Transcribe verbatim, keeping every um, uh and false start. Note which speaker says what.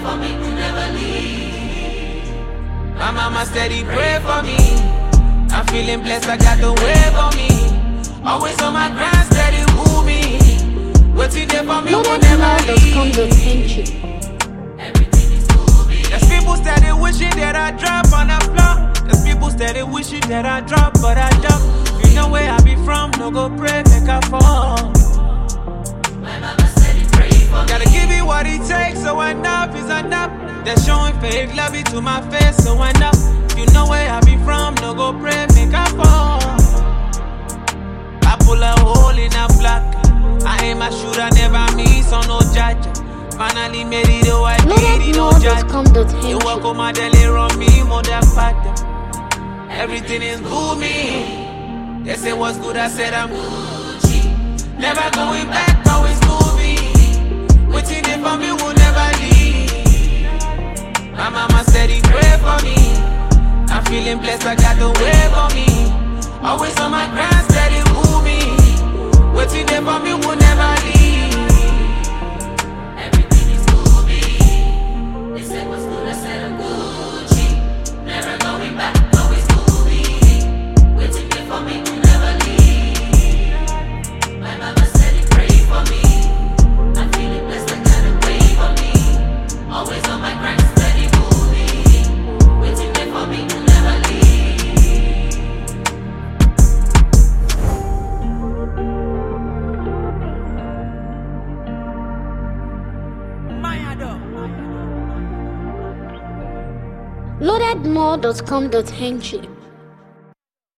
Speaker 1: for me, will never leave.
Speaker 2: My mama steady pray for me. I'm feeling blessed, I got the wave on me. Always on my grind, steady woo me. Waiting there for me, will never leave.
Speaker 1: Everything is moving.
Speaker 2: There's people steady wishing that I drop on the floor. There's people steady wishing that I drop, but I jump. You know where I be from, no go pray, make I fall.
Speaker 1: My mama steady pray for me.
Speaker 2: Gotta give it what it takes, so enough is enough. They're showing fake love it to my face, so enough. You know where I be from, no go pray, make I fall. I pull a hole in a block. I aim a shooter, never miss on no judge. Finally made it, oh I did it, no judge. You walk on my deli, run me, mother pattern. Everything is booming. They say what's good, I said I'm Gucci. Never going back, always moving. Waiting there for me, will never leave. My mama steady pray for me. I'm feeling blessed, I got the wave on me. Always on my grind, steady woo me. Waiting there for me, will never leave.
Speaker 1: Everything is moving. They said what's good, I said I'm Gucci. Never going back, always moving. Waiting there for me, will never leave. My mama steady pray for me. I'm feeling blessed, I got a wave on me. Always on my grind, steady moving. Waiting there for me, will never leave.
Speaker 3: loaded more dot com dot n g